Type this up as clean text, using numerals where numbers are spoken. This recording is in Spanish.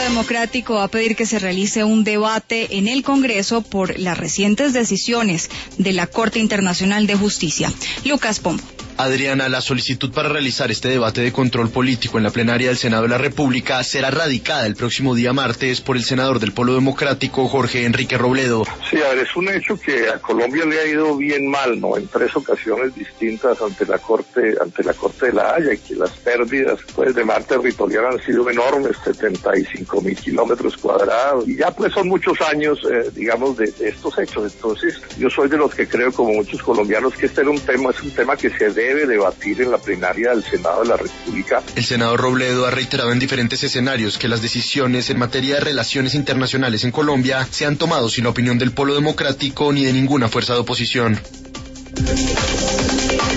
Polo Democrático va a pedir que se realice un debate en el Congreso por las recientes decisiones de la Corte Internacional de Justicia. Lucas Pombo. Adriana, la solicitud para realizar este debate de control político en la plenaria del Senado de la República será radicada el próximo día martes por el senador del Polo Democrático, Jorge Enrique Robledo. Sí, a ver, es un hecho que a Colombia le ha ido bien mal, ¿no? En 3 ocasiones distintas ante la Corte de La Haya, y que las pérdidas, pues, de mar territorial han sido enormes, 75.000 kilómetros cuadrados, y ya, pues, son muchos años, digamos, de estos hechos. Entonces, yo soy de los que creo, como muchos colombianos, que este es un tema que se debe debatir en la plenaria del Senado de la República. El senador Robledo ha reiterado en diferentes escenarios que las decisiones en materia de relaciones internacionales en Colombia se han tomado sin la opinión del Polo Democrático ni de ninguna fuerza de oposición.